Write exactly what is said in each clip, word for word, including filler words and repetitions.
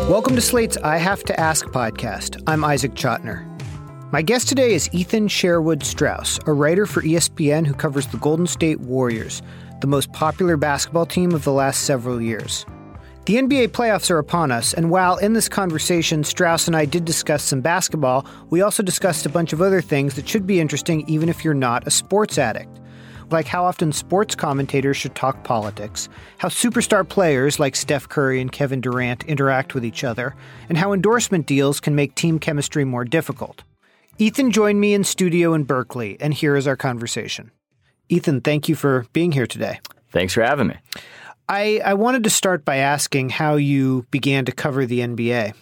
Welcome to Slate's I Have to Ask podcast. I'm Isaac Chotiner. My guest today is Ethan Sherwood Strauss, a writer for E S P N who covers the Golden State Warriors, the most popular basketball team of the last several years. The N B A playoffs are upon us, and while in this conversation Strauss and I did discuss some basketball, we also discussed a bunch of other things that should be interesting even if you're not a sports addict. Like how often sports commentators should talk politics, how superstar players like Steph Curry and Kevin Durant interact with each other, and how endorsement deals can make team chemistry more difficult. Ethan joined me in studio in Berkeley, and here is our conversation. Ethan, thank you for being here today. Thanks for having me. I, I wanted to start by asking how you began to cover the N B A.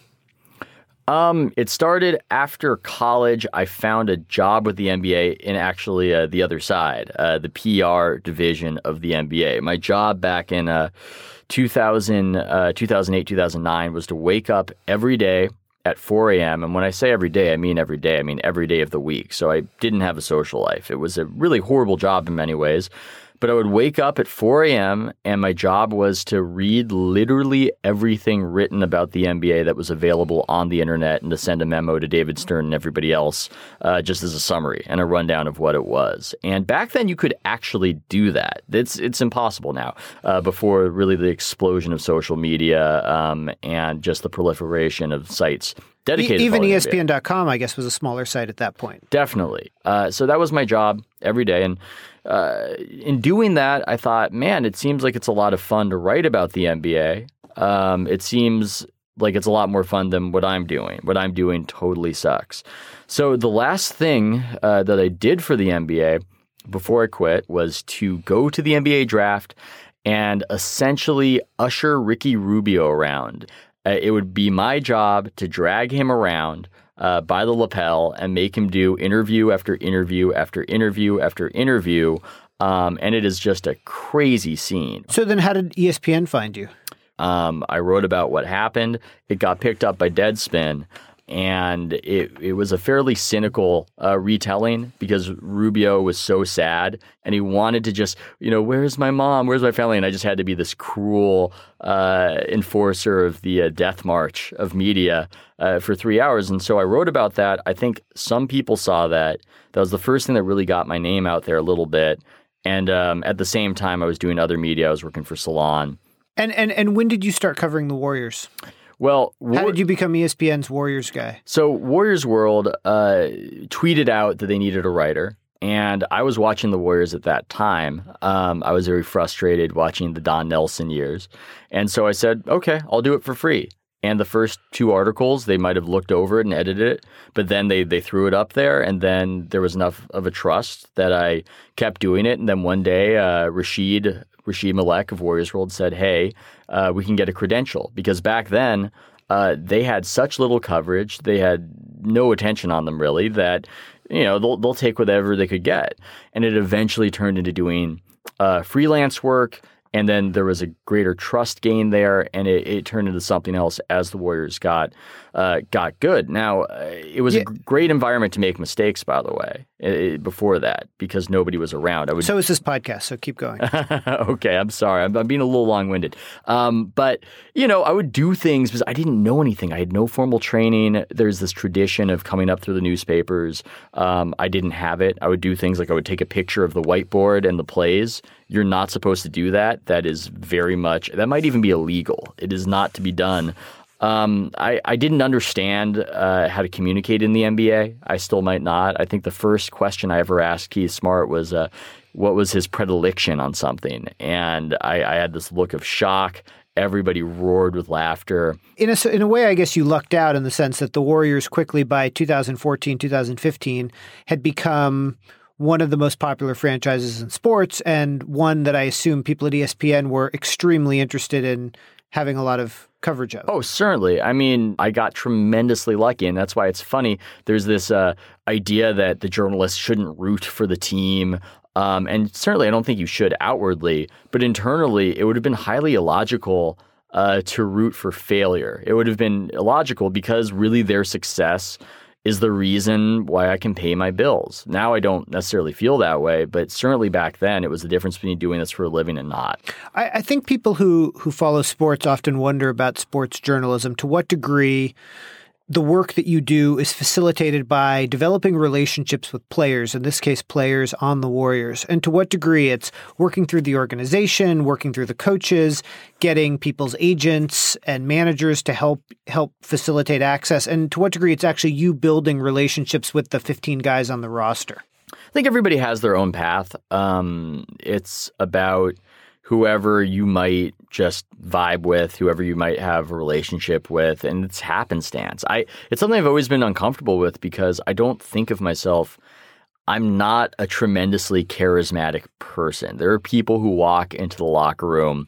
Um, it started after college. I found a job with the N B A in actually uh, the other side, uh, the P R division of the N B A. My job back in uh, two thousand, uh, two thousand eight, two thousand nine was to wake up every day at four a.m. And when I say every day, I mean every day. I mean every day of the week. So I didn't have a social life. It was a really horrible job in many ways. But I would wake up at four a.m. and my job was to read literally everything written about the N B A that was available on the internet and to send a memo to David Stern and everybody else uh, just as a summary and a rundown of what it was. And back then you could actually do that. It's it's impossible now uh, before really the explosion of social media um, and just the proliferation of sites dedicated. Even E E S P N dot com, I guess, was a smaller site at that point. Definitely. Uh, so that was my job every day. And uh, in doing that, I thought, man, it seems like it's a lot of fun to write about the N B A. Um, it seems like it's a lot more fun than what I'm doing. What I'm doing totally sucks. So the last thing uh, that I did for the N B A before I quit was to go to the N B A draft and essentially usher Ricky Rubio around. Uh, it would be my job to drag him around uh, by the lapel and make him do interview after interview after interview after interview. Um, and it is just a crazy scene. So then how did E S P N find you? Um, I wrote about what happened. It got picked up by Deadspin. And it, it was a fairly cynical uh, retelling because Rubio was so sad and he wanted to just, you know, where's my mom? Where's my family? And I just had to be this cruel uh, enforcer of the uh, death march of media uh, for three hours. And so I wrote about that. I think some people saw that. That was the first thing that really got my name out there a little bit. And um, at the same time, I was doing other media. I was working for Salon. And, and, and when did you start covering the Warriors? Well, how did you become E S P N's Warriors guy? So Warriors World uh, tweeted out that they needed a writer. And I was watching the Warriors at that time. Um, I was very frustrated watching the Don Nelson years. And so I said, okay, I'll do it for free. And the first two articles, they might have looked over it and edited it, but then they they threw it up there. And then there was enough of a trust that I kept doing it. And then one day, uh, Rashid Rashid Malek of Warriors World said, hey, uh, we can get a credential. Because back then, uh, they had such little coverage. They had no attention on them, really, that, you know, they'll, they'll take whatever they could get. And it eventually turned into doing uh, freelance work. And then there was a greater trust gain there, and it, it turned into something else as the Warriors got uh, got good. Now, uh, it was yeah. a great environment to make mistakes, by the way, it, before that, because nobody was around. I would... So is this podcast, so keep going. Okay, I'm sorry. I'm, I'm being a little long-winded. Um, but, you know, I would do things because I didn't know anything. I had no formal training. There's this tradition of coming up through the newspapers. Um, I didn't have it. I would do things like I would take a picture of the whiteboard and the plays. You're not supposed to do that. That is very much – that might even be illegal. It is not to be done. Um, I, I didn't understand uh, how to communicate in the N B A. I still might not. I think the first question I ever asked Keith Smart was uh, what was his predilection on something? And I, I had this look of shock. Everybody roared with laughter. In a, in a way, I guess you lucked out in the sense that the Warriors quickly by two thousand fourteen, two thousand fifteen had become – one of the most popular franchises in sports, and one that I assume people at E S P N were extremely interested in having a lot of coverage of. Oh, certainly. I mean, I got tremendously lucky, and that's why it's funny. There's this uh, idea that the journalists shouldn't root for the team. Um, and certainly I don't think you should outwardly, but internally it would have been highly illogical uh, to root for failure. It would have been illogical because really their success is the reason why I can pay my bills. Now I don't necessarily feel that way, but certainly back then it was the difference between doing this for a living and not. I, I think people who, who follow sports often wonder about sports journalism. To what degree the work that you do is facilitated by developing relationships with players, in this case, players on the Warriors, and to what degree it's working through the organization, working through the coaches, getting people's agents and managers to help help facilitate access, and to what degree it's actually you building relationships with the fifteen guys on the roster. I think everybody has their own path. Um, it's about whoever you might just vibe with, whoever you might have a relationship with, and it's happenstance. I it's something I've always been uncomfortable with because I don't think of myself, I'm not a tremendously charismatic person. There are people who walk into the locker room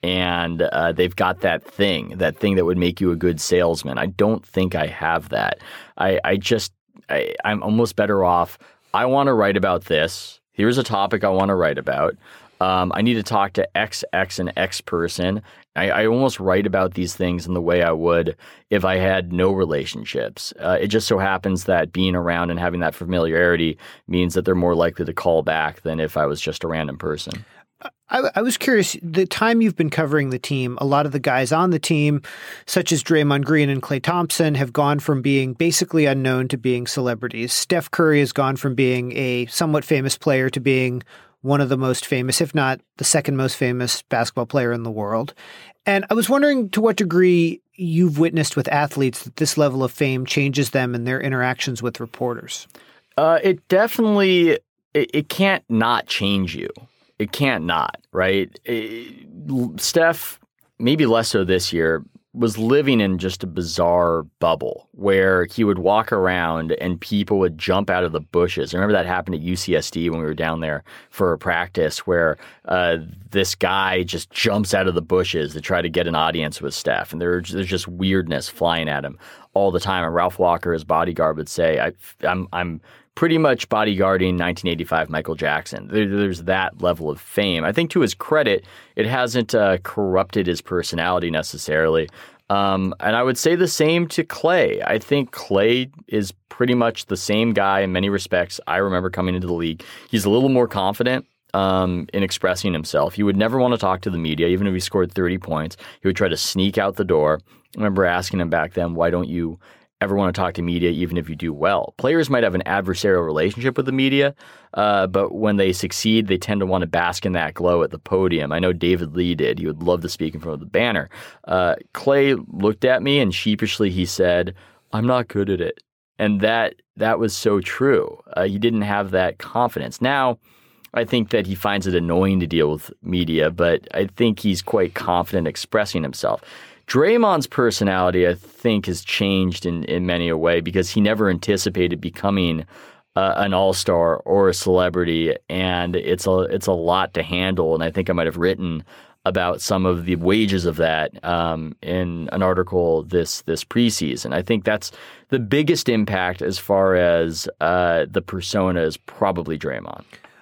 and uh, they've got that thing, that thing that would make you a good salesman. I don't think I have that. I, I just, I, I'm almost better off, I want to write about this. Here's a topic I want to write about. Um, I need to talk to X, X, and X person. I, I almost write about these things in the way I would if I had no relationships. Uh, it just so happens that being around and having that familiarity means that they're more likely to call back than if I was just a random person. I, I was curious, the time you've been covering the team, a lot of the guys on the team, such as Draymond Green and Klay Thompson, have gone from being basically unknown to being celebrities. Steph Curry has gone from being a somewhat famous player to being one of the most famous, if not the second most famous basketball player in the world. And I was wondering to what degree you've witnessed with athletes that this level of fame changes them in their interactions with reporters. Uh, it definitely, it, it can't not change you. It can't not, right? It, Steph, maybe less so this year, was living in just a bizarre bubble where he would walk around and people would jump out of the bushes. I remember that happened at U C S D when we were down there for a practice where uh, this guy just jumps out of the bushes to try to get an audience with Steph. And there, there's just weirdness flying at him all the time. And Ralph Walker, his bodyguard, would say, I, I'm, I'm pretty much bodyguarding nineteen eighty-five Michael Jackson. There, there's that level of fame. I think to his credit, it hasn't uh, corrupted his personality necessarily. Um, and I would say the same to Klay. I think Klay is pretty much the same guy in many respects. I remember coming into the league. He's a little more confident um, in expressing himself. He would never want to talk to the media, even if he scored thirty points. He would try to sneak out the door. I remember asking him back then, why don't you ever want to talk to media, even if you do well? Players might have an adversarial relationship with the media, uh, but when they succeed, they tend to want to bask in that glow at the podium. I know David Lee did. He would love to speak in front of the banner. Uh, Klay looked at me and sheepishly he said, I'm not good at it. And that that was so true. Uh, he didn't have that confidence. Now, I think that he finds it annoying to deal with media, but I think he's quite confident expressing himself. Draymond's personality, I think, has changed in, in many a way because he never anticipated becoming uh, an all-star or a celebrity, and it's a it's a lot to handle. And I think I might have written about some of the wages of that um, in an article this this preseason. I think that's the biggest impact as far as uh, the persona is probably Draymond.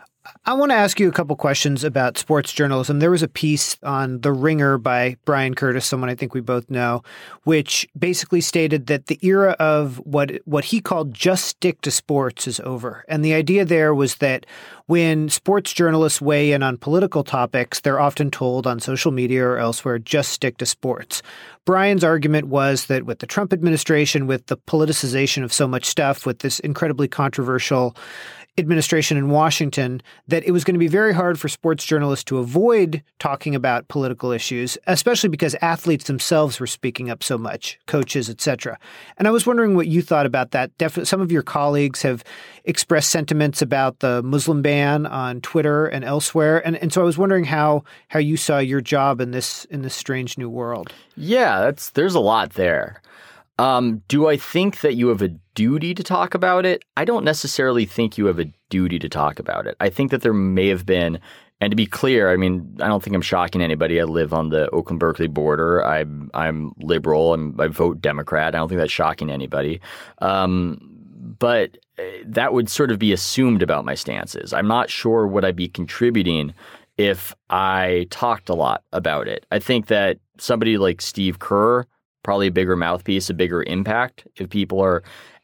I want to ask you a couple questions about sports journalism. There was a piece on The Ringer by Brian Curtis, someone I think we both know, which basically stated that the era of what what he called just stick to sports is over. And the idea there was that when sports journalists weigh in on political topics, they're often told on social media or elsewhere, just stick to sports. Brian's argument was that with the Trump administration, with the politicization of so much stuff, with this incredibly controversial administration in Washington, that it was going to be very hard for sports journalists to avoid talking about political issues, especially because athletes themselves were speaking up so much, coaches, et cetera. And I was wondering what you thought about that. Definitely, some of your colleagues have expressed sentiments about the Muslim ban on Twitter and elsewhere. And, and so I was wondering how how you saw your job in this in this strange new world. Yeah, that's there's a lot there. Um, do I think that you have a duty to talk about it? I don't necessarily think you have a duty to talk about it. I think that there may have been, and to be clear, I mean, I don't think I'm shocking anybody. I live on the Oakland-Berkeley border. I'm I'm liberal. I'm, I vote Democrat. I don't think that's shocking anybody. Um, but that would sort of be assumed about my stances. I'm not sure what I'd be contributing if I talked a lot about it. I think that somebody like Steve Kerr, probably a bigger mouthpiece, a bigger impact if people are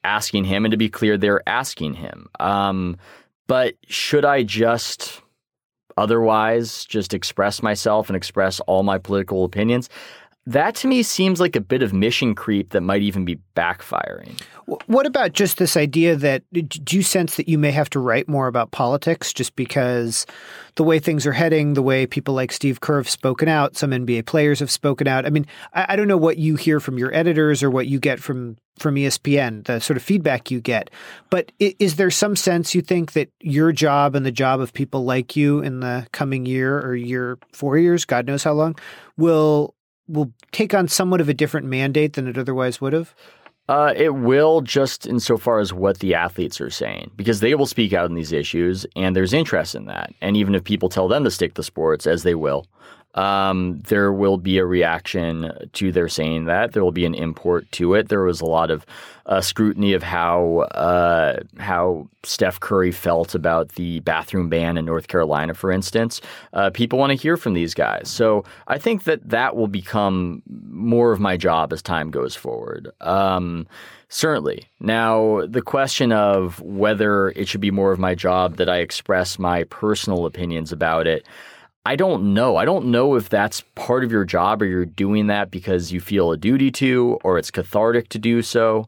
asking him, and to be clear, they're asking him. Um, but should I just otherwise just express myself and express all my political opinions? That to me seems like a bit of mission creep that might even be backfiring. What about just this idea that do you sense that you may have to write more about politics just because the way things are heading, the way people like Steve Kerr have spoken out, some N B A players have spoken out? I mean, I, I don't know what you hear from your editors or what you get from, from E S P N, the sort of feedback you get. But is, is there some sense you think that your job and the job of people like you in the coming year or year, four years, God knows how long, will will take on somewhat of a different mandate than it otherwise would have? Uh, it will, just insofar as what the athletes are saying, because they will speak out on these issues, and there's interest in that. And even if people tell them to stick to sports, as they will, um, there will be a reaction to their saying that. There will be an import to it. There was a lot of uh, scrutiny of how uh, how Steph Curry felt about the bathroom ban in North Carolina, for instance. Uh, people want to hear from these guys. So I think that that will become more of my job as time goes forward. Um, certainly. Now, the question of whether it should be more of my job that I express my personal opinions about it, I don't know. I don't know if that's part of your job or you're doing that because you feel a duty to, or it's cathartic to do so.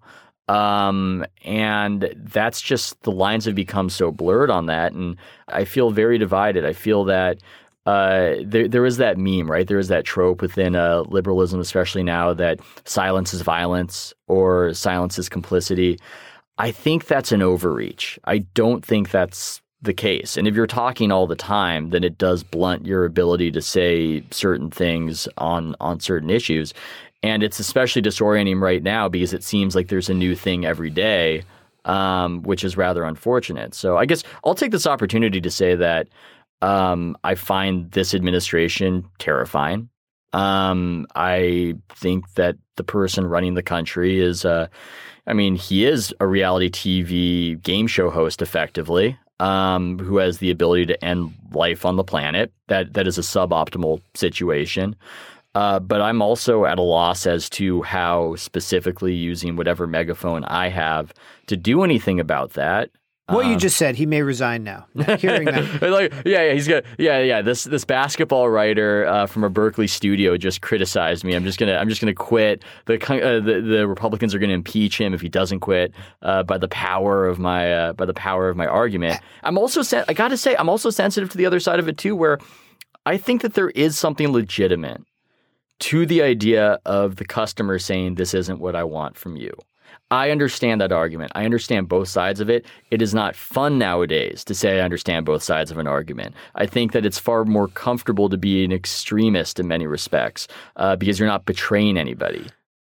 Um, and that's just, the lines have become so blurred on that. And I feel very divided. I feel that uh, there, there is that meme, right? There is that trope within uh, liberalism, especially now, that silence is violence or silence is complicity. I think that's an overreach. I don't think that's the case. And if you're talking all the time, then it does blunt your ability to say certain things on on certain issues. And it's especially disorienting right now because it seems like there's a new thing every day, um, which is rather unfortunate. So I guess I'll take this opportunity to say that um, I find this administration terrifying. Um, I think that the person running the country is, uh, I mean, he is a reality T V game show host effectively. Um, who has the ability to end life on the planet. That that is a suboptimal situation. Uh, but I'm also at a loss as to how specifically using whatever megaphone I have to do anything about that. What um, you just said, he may resign now. Hearing that, like, yeah, yeah, he's got, yeah, yeah. This this basketball writer uh, from a Berkeley studio just criticized me. I'm just gonna, I'm just gonna quit. The uh, the, the Republicans are gonna impeach him if he doesn't quit. Uh, by the power of my, uh, by the power of my argument. I'm also, sen- I got to say, I'm also sensitive to the other side of it too, where I think that there is something legitimate to the idea of the customer saying, "This isn't what I want from you." I understand that argument. I understand both sides of it. It is not fun nowadays to say I understand both sides of an argument. I think that it's far more comfortable to be an extremist in many respects uh, because you're not betraying anybody.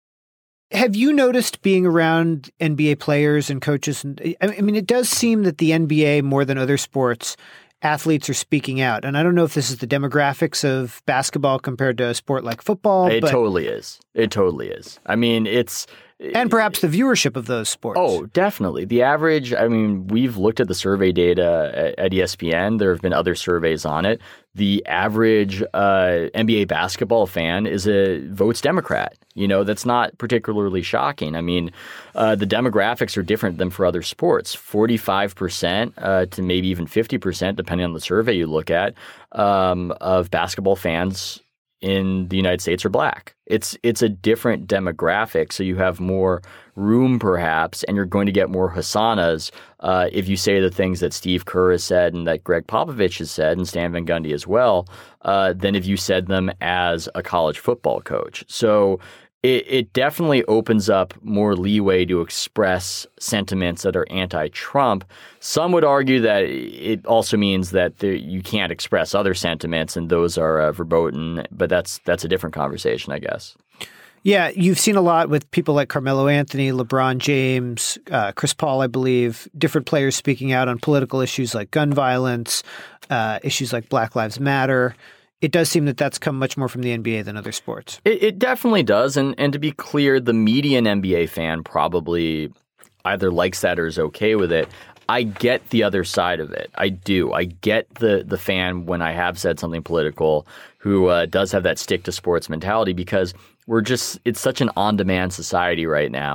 Have you noticed being around N B A players and coaches? And I mean, it does seem that the N B A, more than other sports, athletes are speaking out. And I don't know if this is the demographics of basketball compared to a sport like football. It but... totally is. It totally is. I mean, it's... And perhaps the viewership of those sports. Oh, definitely. The average, I mean, we've looked at the survey data at, at E S P N. There have been other surveys on it. The average uh, N B A basketball fan is a votes Democrat. You know, that's not particularly shocking. I mean, uh, the demographics are different than for other sports. forty-five percent uh, to maybe even fifty percent, depending on the survey you look at, um, of basketball fans in the United States are black. It's it's a different demographic, so you have more room perhaps, and you're going to get more hosannas uh, if you say the things that Steve Kerr has said and that Greg Popovich has said and Stan Van Gundy as well, uh, than if you said them as a college football coach. So it, it definitely opens up more leeway to express sentiments that are anti-Trump. Some would argue that it also means that there, you can't express other sentiments, and those are uh, verboten. But that's that's a different conversation, I guess. Yeah, you've seen a lot with people like Carmelo Anthony, LeBron James, uh, Chris Paul, I believe, different players speaking out on political issues like gun violence, uh, issues like Black Lives Matter. It does seem that that's come much more from the N B A than other sports. It, it definitely does. And, and to be clear, the median N B A fan probably either likes that or is okay with it. I get the other side of it. I do. I get the the fan when I have said something political who uh, does have that stick to sports mentality, because we're just it's such an on-demand society right now.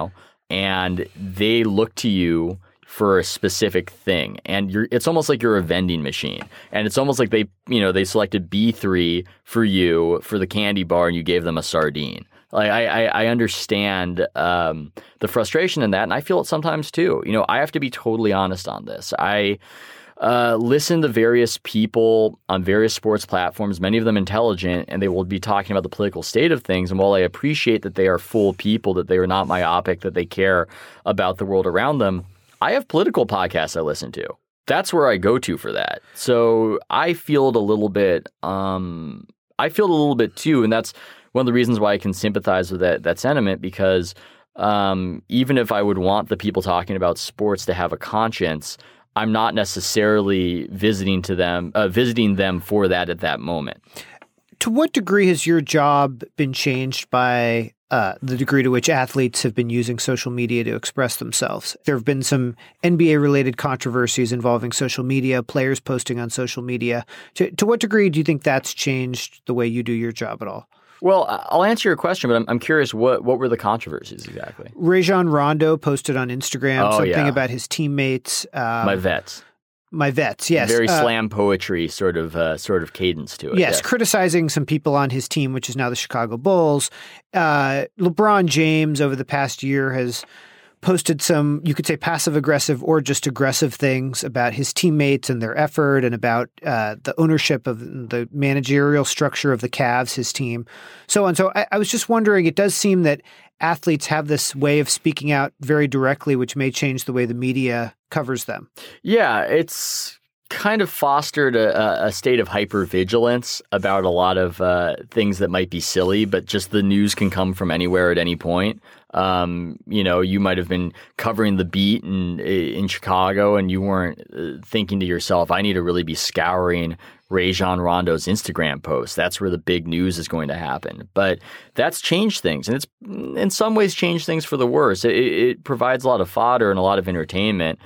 and they look to you for a specific thing, and you're it's almost like you're a vending machine, and it's almost like they you know they selected B three for you for the candy bar, and you gave them a sardine. Like I I, I understand um, the frustration in that, and I feel it sometimes too. You know, I have to be totally honest on this. I uh, listen to various people on various sports platforms, many of them intelligent, and they will be talking about the political state of things. And while I appreciate that they are full people, that they are not myopic, that they care about the world around them, I have political podcasts I listen to. That's where I go to for that. So I feel it a little bit. Um, I feel it a little bit too, and that's one of the reasons why I can sympathize with that that sentiment. Because um, even if I would want the people talking about sports to have a conscience, I'm not necessarily visiting to them, uh, visiting them for that at that moment. To what degree has your job been changed by uh, the degree to which athletes have been using social media to express themselves? There have been some N B A-related controversies involving social media, players posting on social media. To, to what degree do you think that's changed the way you do your job at all? Well, I'll answer your question, but I'm, I'm curious, what, what were the controversies exactly? Rajon Rondo posted on Instagram oh, something yeah. about his teammates. Um, My vets. My vets, yes. Very uh, slam poetry sort of uh, sort of cadence to it. Yes, yes, criticizing some people on his team, which is now the Chicago Bulls. Uh, LeBron James over the past year has posted some, you could say, passive-aggressive or just aggressive things about his teammates and their effort, and about uh, the ownership of the managerial structure of the Cavs, his team, so on. So I, I was just wondering, it does seem that athletes have this way of speaking out very directly, which may change the way the media covers them. Yeah, it's kind of fostered a, a state of hypervigilance about a lot of uh, things that might be silly, but just the news can come from anywhere at any point. Um, you know, you might have been covering the beat in in Chicago, and you weren't uh, thinking to yourself, I need to really be scouring Rajon Rondo's Instagram post. That's where the big news is going to happen. But that's changed things, and it's in some ways changed things for the worse. It, it provides a lot of fodder and a lot of entertainment.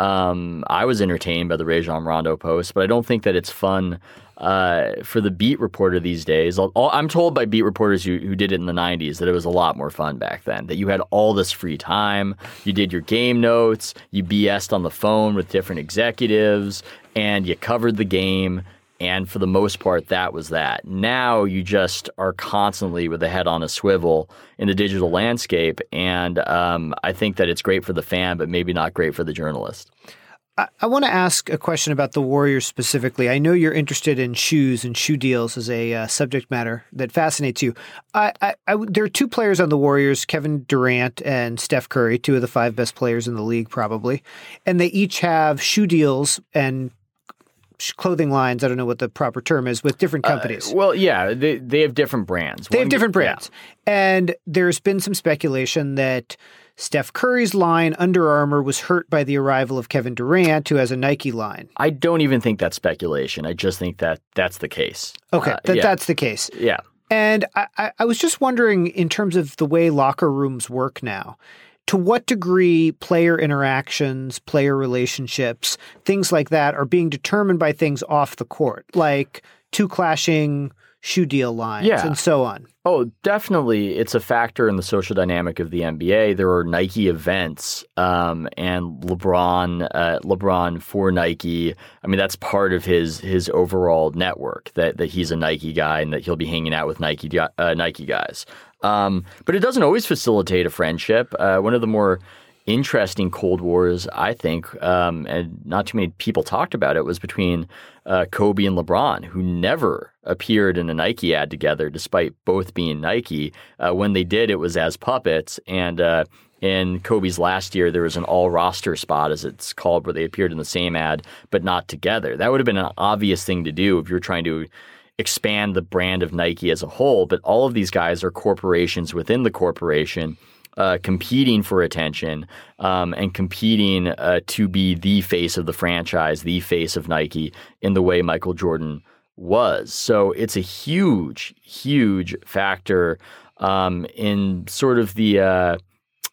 Um, I was entertained by the Rajon Rondo post, but I don't think that it's fun uh, for the beat reporter these days. I'll, I'm told by beat reporters who, who did it in the nineties that it was a lot more fun back then, that you had all this free time, you did your game notes, you B S'd on the phone with different executives, and you covered the game. And for the most part, that was that. Now you just are constantly with a head on a swivel in the digital landscape. And um, I think that it's great for the fan, but maybe not great for the journalist. I, I want to ask a question about the Warriors specifically. I know you're interested in shoes and shoe deals as a uh, subject matter that fascinates you. I, I, I, there are two players on the Warriors, Kevin Durant and Steph Curry, two of the five best players in the league probably. And they each have shoe deals and clothing lines, I don't know what the proper term is, with different companies. Uh, well, yeah, they they have different brands. They One, have different brands. Yeah. And there's been some speculation that Steph Curry's line, Under Armour, was hurt by the arrival of Kevin Durant, who has a Nike line. I don't even think that's speculation. I just think that that's the case. Okay, uh, that, yeah. that's the case. Yeah. And I, I was just wondering, in terms of the way locker rooms work now, to what degree player interactions, player relationships, things like that are being determined by things off the court, like two clashing shoe deal lines yeah. and so on? Oh, definitely. It's a factor in the social dynamic of the N B A. There are Nike events um, and LeBron, uh, LeBron for Nike. I mean, that's part of his his overall network, that that he's a Nike guy and that he'll be hanging out with Nike uh, Nike guys. Um, but it doesn't always facilitate a friendship. Uh, one of the more interesting Cold Wars, I think, um, and not too many people talked about it, was between uh, Kobe and LeBron, who never appeared in a Nike ad together, despite both being Nike. Uh, when they did, it was as puppets. And uh, in Kobe's last year, there was an all-roster spot, as it's called, where they appeared in the same ad, but not together. That would have been an obvious thing to do if you're trying to expand the brand of Nike as a whole. But all of these guys are corporations within the corporation, Uh, competing for attention um, and competing uh, to be the face of the franchise, the face of Nike in the way Michael Jordan was. So it's a huge, huge factor um, in sort of the uh,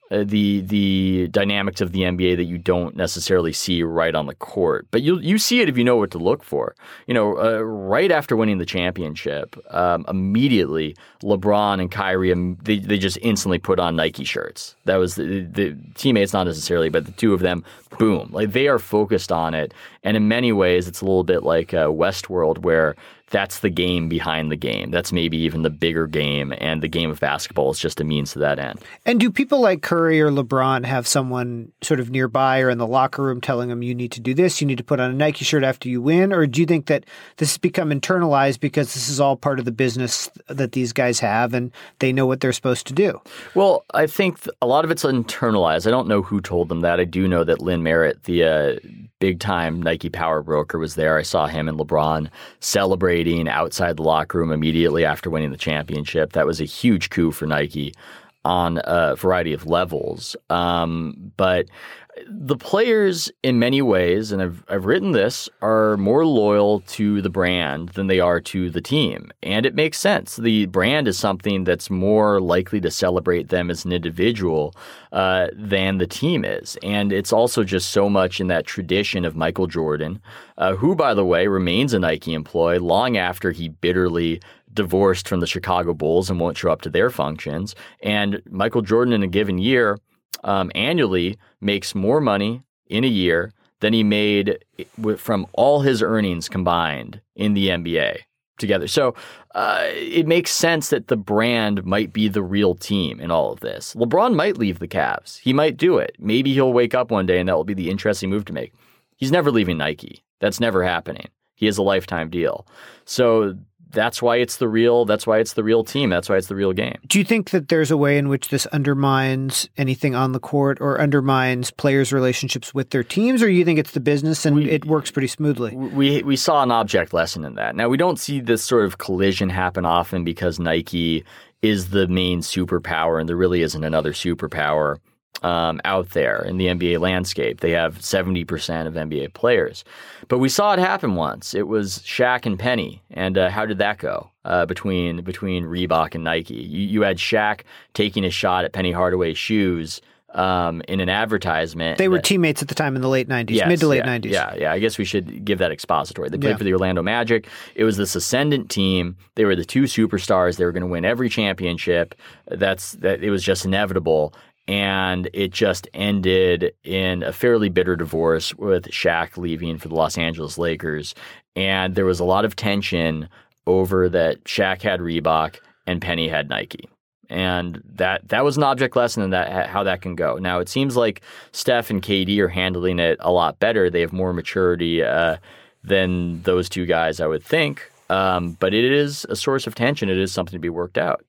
uh, the the dynamics of the N B A that you don't necessarily see right on the court. But you you see it if you know what to look for. You know, uh, right after winning the championship, um, immediately LeBron and Kyrie, um, they, they just instantly put on Nike shirts. That was the, the teammates, not necessarily, but the two of them, boom. Like they are focused on it. And in many ways, it's a little bit like uh, Westworld, where that's the game behind the game. That's maybe even the bigger game, and the game of basketball is just a means to that end. And do people like Curry or LeBron have someone sort of nearby or in the locker room telling them you need to do this, you need to put on a Nike shirt after you win? Or do you think that this has become internalized because this is all part of the business that these guys have and they know what they're supposed to do? Well, I think a lot of it's internalized. I don't know who told them that. I do know that Lynn Merritt, the uh, big-time Nike power broker, was there. I saw him and LeBron celebrating outside the locker room immediately after winning the championship. That was a huge coup for Nike on a variety of levels. Um, but the players, in many ways, and I've I've written this, are more loyal to the brand than they are to the team. And it makes sense. The brand is something that's more likely to celebrate them as an individual uh, than the team is. And it's also just so much in that tradition of Michael Jordan, uh, who, by the way, remains a Nike employee long after he bitterly divorced from the Chicago Bulls and won't show up to their functions. And Michael Jordan in a given year Um, annually makes more money in a year than he made from all his earnings combined in the N B A together. So uh, it makes sense that the brand might be the real team in all of this. LeBron might leave the Cavs. He might do it. Maybe he'll wake up one day and that will be the interesting move to make. He's never leaving Nike. That's never happening. He has a lifetime deal. So that's why it's the real, that's why it's the real team. That's why it's the real game. Do you think that there's a way in which this undermines anything on the court or undermines players' relationships with their teams, or do you think it's the business and we, it works pretty smoothly? We we saw an object lesson in that. Now, we don't see this sort of collision happen often because Nike is the main superpower and there really isn't another superpower Um, out there in the N B A landscape. They have seventy percent of N B A players. But we saw it happen once. It was Shaq and Penny. And uh, how did that go uh, between between Reebok and Nike? You, you had Shaq taking a shot at Penny Hardaway's shoes um, in an advertisement. They were that, teammates at the time in the late nineties, yes, mid to late yeah, nineties. Yeah, yeah. I guess we should give that expository. They played yeah. for the Orlando Magic. It was this ascendant team. They were the two superstars. They were going to win every championship. That's that. It was just inevitable. And it just ended in a fairly bitter divorce with Shaq leaving for the Los Angeles Lakers. And there was a lot of tension over that Shaq had Reebok and Penny had Nike. And that that was an object lesson in that how that can go. Now, it seems like Steph and K D are handling it a lot better. They have more maturity uh, than those two guys, I would think. Um, but it is a source of tension. It is something to be worked out.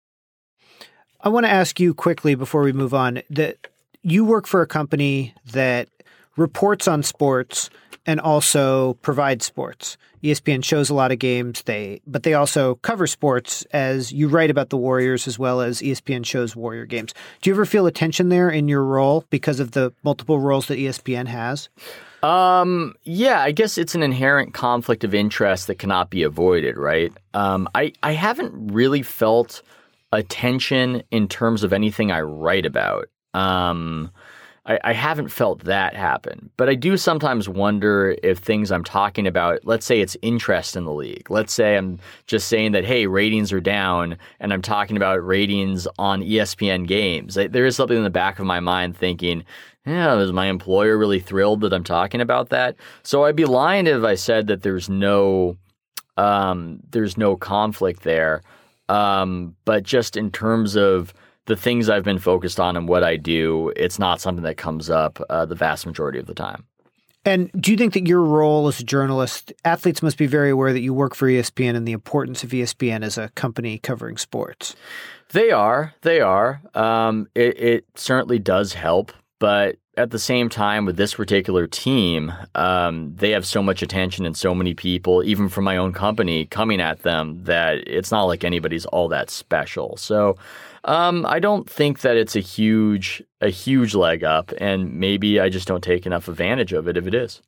I want to ask you quickly before we move on that you work for a company that reports on sports and also provides sports. E S P N shows a lot of games, they but they also cover sports, as you write about the Warriors as well as E S P N shows Warrior games. Do you ever feel a tension there in your role because of the multiple roles that E S P N has? Um, yeah, I guess it's an inherent conflict of interest that cannot be avoided, right? Um, I, I haven't really felt a tension in terms of anything I write about. Um, I, I haven't felt that happen, but I do sometimes wonder if things I'm talking about, let's say it's interest in the league. Let's say I'm just saying that, hey, ratings are down, and I'm talking about ratings on E S P N games. I, there is something in the back of my mind thinking, yeah, is my employer really thrilled that I'm talking about that? So I'd be lying if I said that there's no, um, there's no conflict there. Um, but just in terms of the things I've been focused on and what I do, it's not something that comes up uh, the vast majority of the time. And do you think that your role as a journalist, athletes must be very aware that you work for E S P N and the importance of E S P N as a company covering sports? They are. They are. Um, it, it certainly does help. But at the same time, with this particular team, um, they have so much attention and so many people, even from my own company, coming at them that it's not like anybody's all that special. So um, I don't think that it's a huge, a huge leg up, and maybe I just don't take enough advantage of it if it is.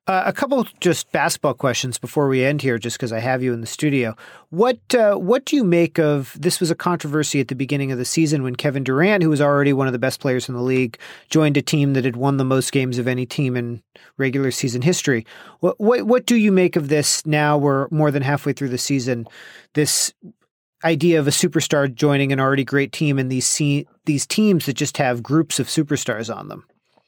Uh, a couple just basketball questions before we end here, just because I have you in the studio. What uh, what do you make of, this was a controversy at the beginning of the season when Kevin Durant, who was already one of the best players in the league, joined a team that had won the most games of any team in regular season history. What what, what do you make of this now we're more than halfway through the season, this idea of a superstar joining an already great team and these se- these teams that just have groups of superstars on them?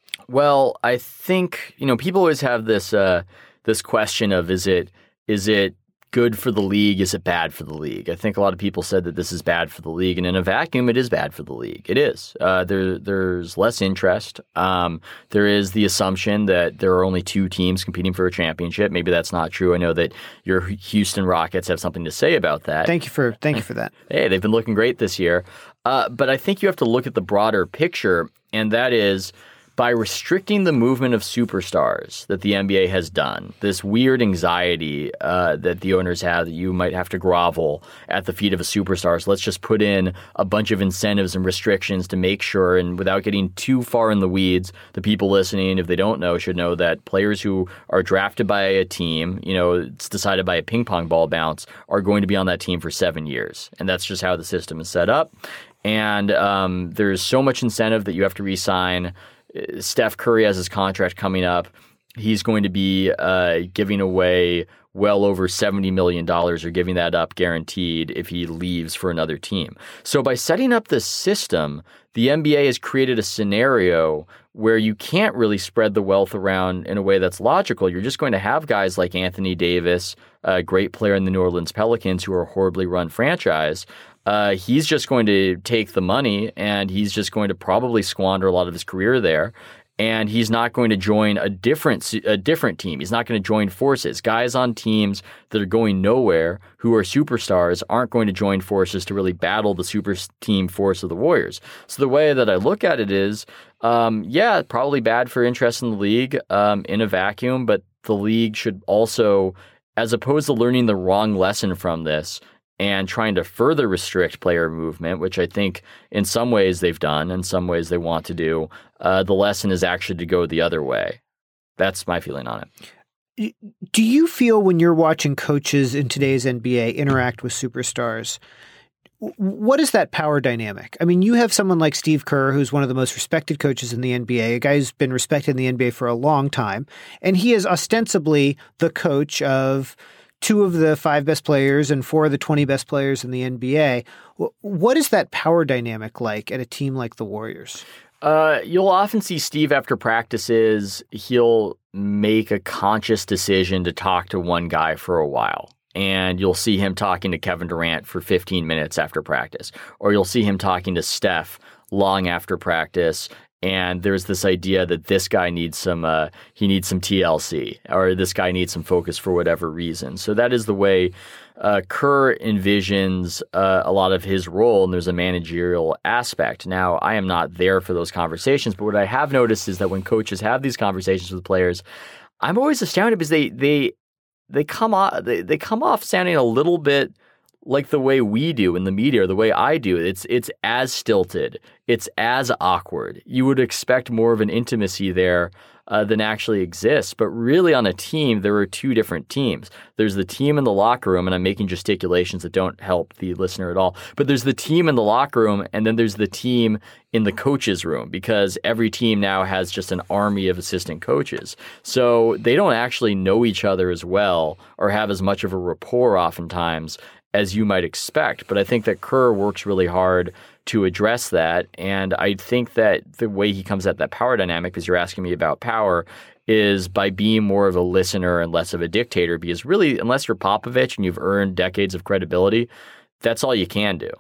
Well, I think, you know, people always have this uh, this question of is it is it good for the league? Is it bad for the league? I think a lot of people said that this is bad for the league, and in a vacuum, it is bad for the league. It is. Uh, there, there's less interest. Um, there is the assumption that there are only two teams competing for a championship. Maybe that's not true. I know that your Houston Rockets have something to say about that. Thank you for thank you for that. Hey, they've been looking great this year. Uh, but I think you have to look at the broader picture, and that is, by restricting the movement of superstars that the N B A has done, this weird anxiety uh, that the owners have that you might have to grovel at the feet of a superstar. So let's just put in a bunch of incentives and restrictions to make sure, and without getting too far in the weeds, the people listening, if they don't know, should know that players who are drafted by a team, you know, it's decided by a ping pong ball bounce, are going to be on that team for seven years. And that's just how the system is set up. And um, there's so much incentive that you have to re-sign. Steph Curry has his contract coming up. He's going to be uh, giving away well over seventy million dollars, or giving that up guaranteed if he leaves for another team. So by setting up this system, the N B A has created a scenario where you can't really spread the wealth around in a way that's logical. You're just going to have guys like Anthony Davis, a great player in the New Orleans Pelicans, who are a horribly run franchise. Uh, he's just going to take the money, and he's just going to probably squander a lot of his career there. And he's not going to join a different a different team. He's not going to join forces. Guys on teams that are going nowhere, who are superstars, aren't going to join forces to really battle the super team force of the Warriors. So the way that I look at it is, um, yeah, probably bad for interest in the league um, in a vacuum, but the league should also, as opposed to learning the wrong lesson from this and trying to further restrict player movement, which I think in some ways they've done, in some ways they want to do, uh, the lesson is actually to go the other way. That's my feeling on it. Do you feel when you're watching coaches in today's N B A interact with superstars, what is that power dynamic? I mean, you have someone like Steve Kerr, who's one of the most respected coaches in the N B A, a guy who's been respected in the N B A for a long time, and he is ostensibly the coach of two of the five best players and four of the twenty best players in the N B A. What is that power dynamic like at a team like the Warriors? Uh, you'll often see Steve after practices, he'll make a conscious decision to talk to one guy for a while. And you'll see him talking to Kevin Durant for fifteen minutes after practice. Or you'll see him talking to Steph long after practice. And there's this idea that this guy needs some, uh, he needs some T L C, or this guy needs some focus for whatever reason. So that is the way uh, Kerr envisions uh, a lot of his role, and there's a managerial aspect. Now, I am not there for those conversations, but what I have noticed is that when coaches have these conversations with players, I'm always astounded because they they they come off they, they come off sounding a little bit like the way we do in the media, or the way I do. It's it's as stilted. It's as awkward. You would expect more of an intimacy there uh, than actually exists. But really on a team, there are two different teams. There's the team in the locker room, and I'm making gesticulations that don't help the listener at all. But there's the team in the locker room, and then there's the team in the coach's room, because every team now has just an army of assistant coaches. So they don't actually know each other as well or have as much of a rapport oftentimes as you might expect. But I think that Kerr works really hard to address that. And I think that the way he comes at that power dynamic, because you're asking me about power, is by being more of a listener and less of a dictator. Because really, unless you're Popovich and you've earned decades of credibility, that's all you can do.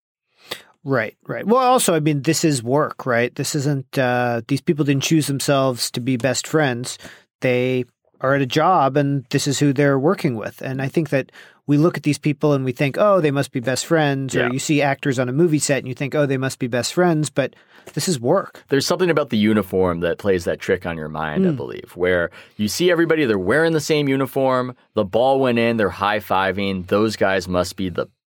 Right, right. Well, also, I mean, this is work, right? This isn't, uh, these people didn't choose themselves to be best friends. They are at a job, and this is who they're working with. And I think that we look at these people and we think, oh, they must be best friends. Or yeah. you see actors on a movie set and you think, oh, they must be best friends. But this is work. There's something about the uniform that plays that trick on your mind, mm. I believe, where you see everybody, they're wearing the same uniform. The ball went in, they're high-fiving. Those guys must be the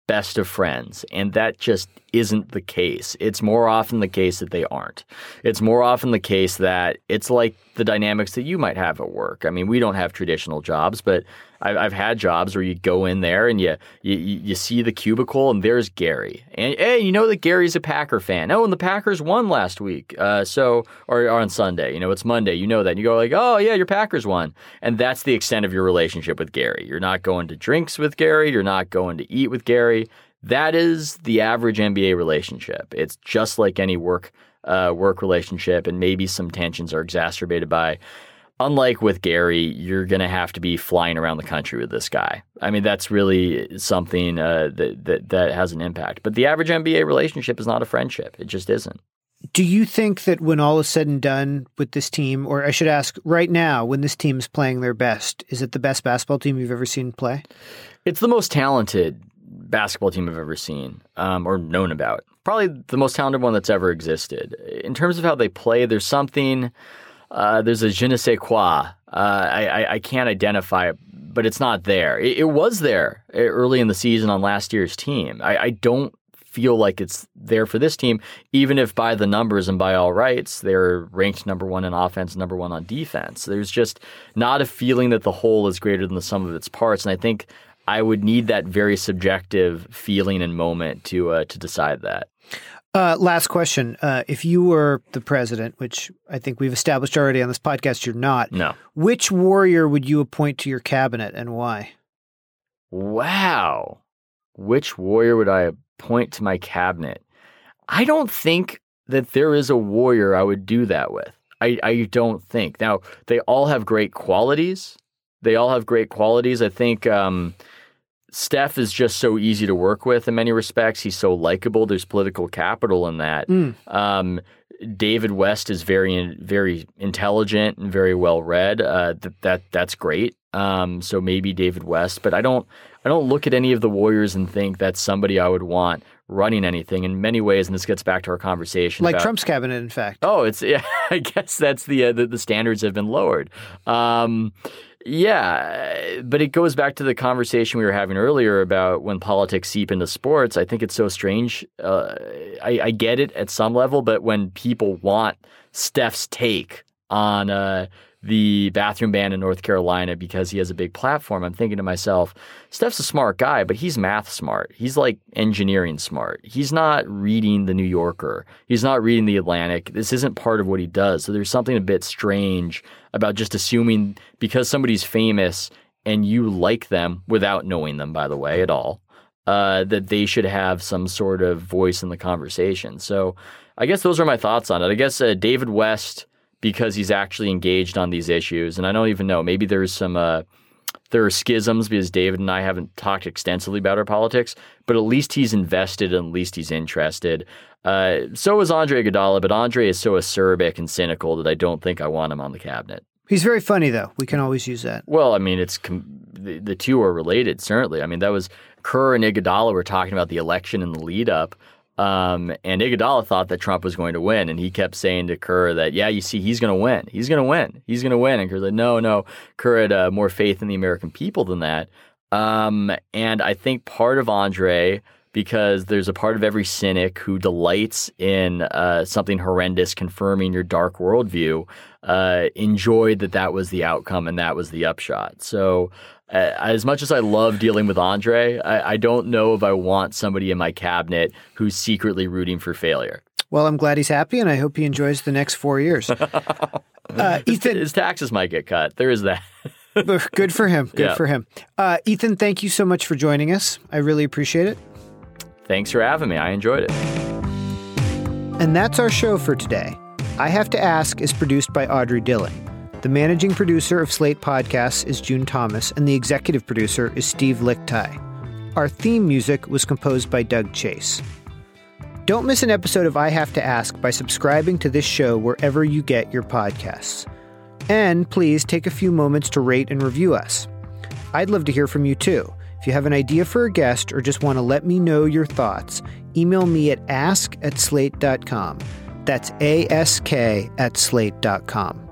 best of friends, and that just isn't the case. It's more often the case that they aren't. It's more often the case that it's like the dynamics that you might have at work. I mean, we don't have traditional jobs, but I've, I've had jobs where you go in there and you, you you see the cubicle and there's Gary. And hey, you know that Gary's a Packer fan. Oh, and the Packers won last week. Uh, so or, or on Sunday, you know, it's Monday. You know that. And you go like, oh, yeah, your Packers won. And that's the extent of your relationship with Gary. You're not going to drinks with Gary. You're not going to eat with Gary. That is the average N B A relationship. It's just like any work uh, work relationship, and maybe some tensions are exacerbated by. Unlike with Gary, you're going to have to be flying around the country with this guy. I mean, that's really something uh, that, that that has an impact. But the average N B A relationship is not a friendship. It just isn't. Do you think that when all is said and done with this team, or I should ask right now, when this team's playing their best, is it the best basketball team you've ever seen play? It's the most talented basketball team I've ever seen um, or known about. Probably the most talented one that's ever existed. In terms of how they play, there's something... Uh, there's a je ne sais quoi. Uh, I, I, I can't identify it, but it's not there. It, it was there early in the season on last year's team. I, I don't feel like it's there for this team, even if by the numbers and by all rights, they're ranked number one in offense, number one on defense. There's just not a feeling that the whole is greater than the sum of its parts. And I think I would need that very subjective feeling and moment to uh, to decide that. Uh, last question. Uh, if you were the president, which I think we've established already on this podcast, you're not. No. Which warrior would you appoint to your cabinet and why? Wow. Which warrior would I appoint to my cabinet? I don't think that there is a warrior I would do that with. I, I don't think. Now, they all have great qualities. They all have great qualities. I think... Um, Steph is just so easy to work with in many respects. He's so likable. There's political capital in that. Mm. Um, David West is very, very intelligent and very well read. Uh, th- that that's great. Um, so maybe David West, but I don't. I don't look at any of the Warriors and think that's somebody I would want running anything. In many ways, and this gets back to our conversation, like about, Trump's cabinet, in fact. Oh, it's yeah. I guess that's the uh, the, the standards have been lowered. Um, Yeah, but it goes back to the conversation we were having earlier about when politics seep into sports. I think it's so strange. Uh, I, I get it at some level, but when people want Steph's take on uh, the bathroom ban in North Carolina because he has a big platform, I'm thinking to myself, Steph's a smart guy, but he's math smart. He's like engineering smart. He's not reading the New Yorker. He's not reading the Atlantic. This isn't part of what he does. So there's something a bit strange about just assuming because somebody's famous and you like them without knowing them, by the way, at all, uh, that they should have some sort of voice in the conversation. So I guess those are my thoughts on it. I guess uh, David West, because he's actually engaged on these issues. And I don't even know, maybe there's some, uh, there are schisms because David and I haven't talked extensively about our politics, but at least he's invested and at least he's interested. Uh, so is Andre Iguodala, but Andre is so acerbic and cynical that I don't think I want him on the cabinet. He's very funny, though. We can always use that. Well, I mean, it's com- the, the two are related, certainly. I mean, that was Kerr and Iguodala were talking about the election and the lead up. Um, and Iguodala thought that Trump was going to win, and he kept saying to Kerr that, yeah, you see, he's going to win. He's going to win. He's going to win. And Kerr's like, no, no. Kerr had uh, more faith in the American people than that. Um, and I think part of Andre, because there's a part of every cynic who delights in uh, something horrendous confirming your dark worldview, uh, enjoyed that that was the outcome and that was the upshot. So uh, as much as I love dealing with Andre, I, I don't know if I want somebody in my cabinet who's secretly rooting for failure. Well, I'm glad he's happy, and I hope he enjoys the next four years. uh, Ethan, his taxes might get cut. There is that. Good for him. Good yeah. for him. Uh, Ethan, thank you so much for joining us. I really appreciate it. Thanks for having me. I enjoyed it. And that's our show for today. I Have to Ask is produced by Audrey Dillon. The managing producer of Slate Podcasts is June Thomas, and the executive producer is Steve Lickteig. Our theme music was composed by Doug Chase. Don't miss an episode of I Have to Ask by subscribing to this show wherever you get your podcasts. And please take a few moments to rate and review us. I'd love to hear from you too. If you have an idea for a guest or just want to let me know your thoughts, email me at ask at slate dot com. That's A S K at slate dot com.